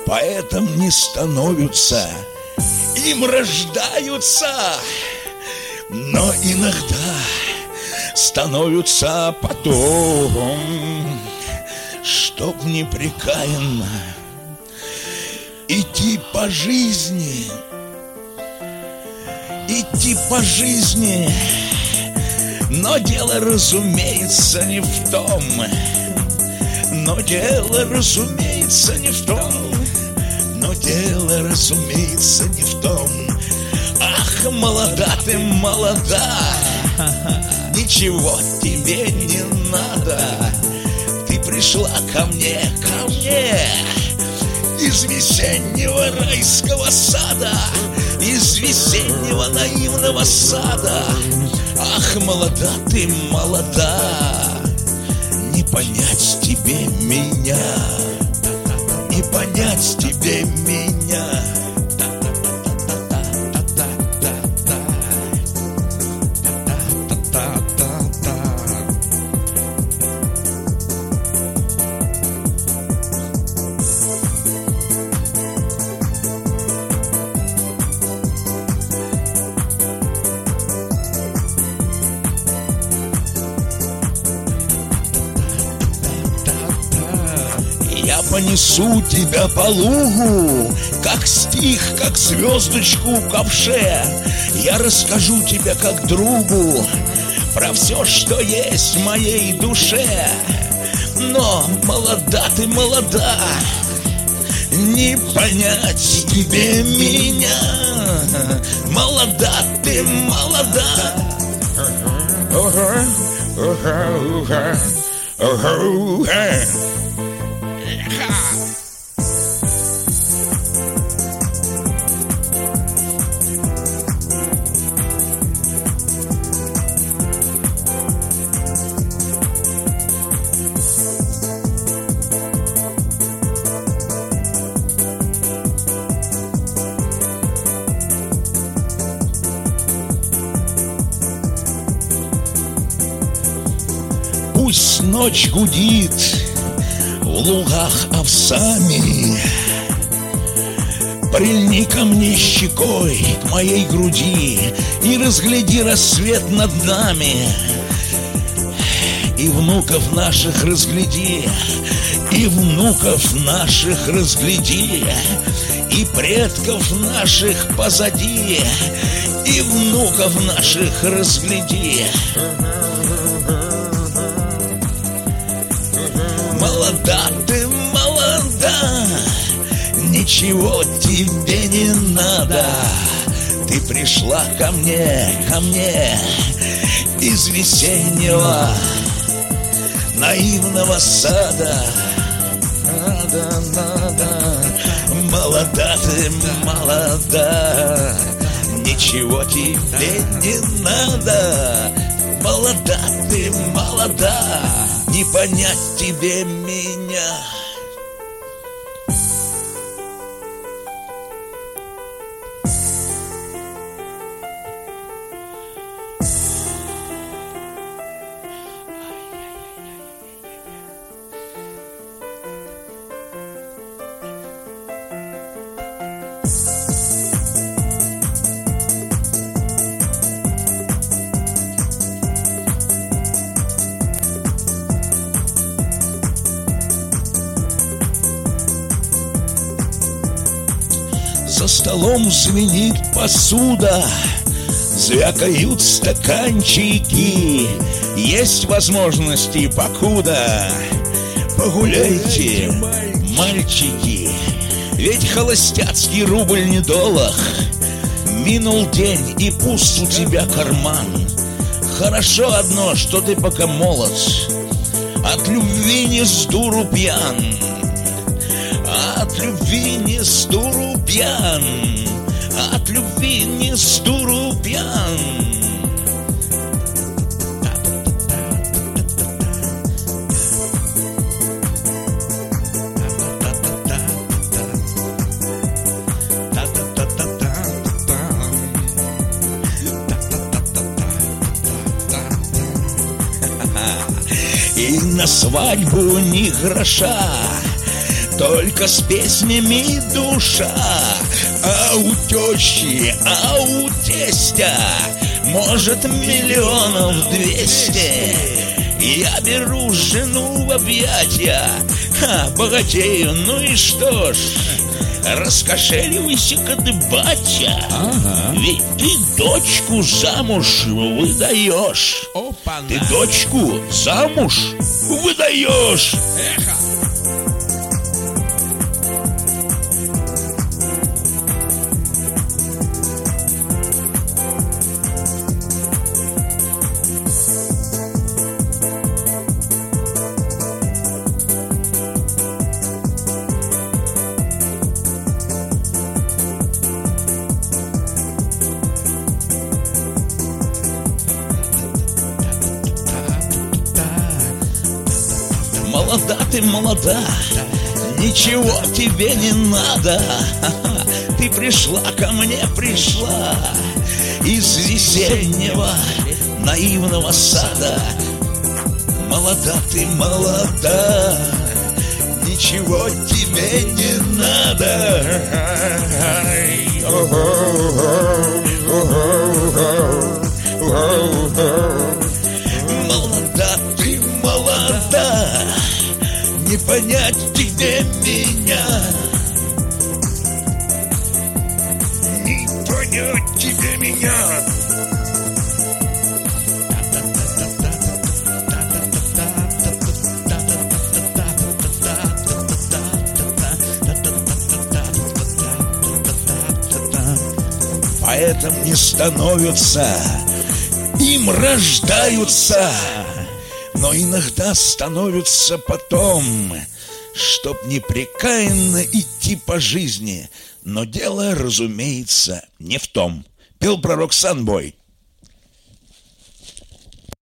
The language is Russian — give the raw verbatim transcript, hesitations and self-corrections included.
поэтом не становятся, им рождаются, но иногда становятся потом, чтоб непрекаянно идти по жизни, идти по жизни. Но дело, разумеется, не в том, но дело, разумеется, не в том, но дело, разумеется, не в том. Ах, молода ты, молода, ничего тебе не надо. Ты пришла ко мне, ко мне из весеннего райского сада, из весеннего наивного сада. Ах, молода ты, молода, не понять тебе меня, не понять тебе меня. Я понесу тебя по лугу, как стих, как звездочку в ковше. Я расскажу тебе как другу про все, что есть в моей душе. Но молода ты, молода, не понять тебе меня. Молода ты, молода. Uh-huh, uh-huh, uh-huh, uh-huh, uh-huh. Пусть ночь гудит в лугах овсами, прильни ко мне щекой к моей груди и разгляди рассвет над нами. И внуков наших разгляди, и внуков наших разгляди, и предков наших позади, и внуков наших разгляди. Молода ты, молода, ничего тебе не надо. Ты пришла ко мне, ко мне из весеннего наивного сада. Надо, надо. Молода ты, молода, ничего тебе не надо. Молода ты, молода, не понять тебе меня. За столом звенит посуда, звякают стаканчики. Есть возможности покуда. Погуляйте, мальчики, ведь холостяцкий рубль недолог. Минул день, и пуст у тебя карман. Хорошо одно, что ты пока молод, от любви не с дуру пьян. От любви не с дуру пьян, от любви не с дуру пьян. И на свадьбу ни гроша, только с песнями душа. А у тещи, а у тестя, может, миллионов двести. Я беру жену в объятия, ха, богатею, ну и что ж, раскошеливайся-ка ты, батя. Ага. Ведь ты дочку замуж выдаешь. Опа-на. Ты дочку замуж выдаешь. Эхо. Молода ты, молода, ничего тебе не надо. Ты пришла ко мне, пришла из весеннего наивного сада. Молода ты, молода, ничего тебе не надо. Молода ты, молода, не понять тебе меня, не понять тебе меня. Поэтому не становятся, им рождаются. Но иногда становятся потом, чтоб непрекаянно идти по жизни. Но дело, разумеется, не в том. Пел пророк Санбой.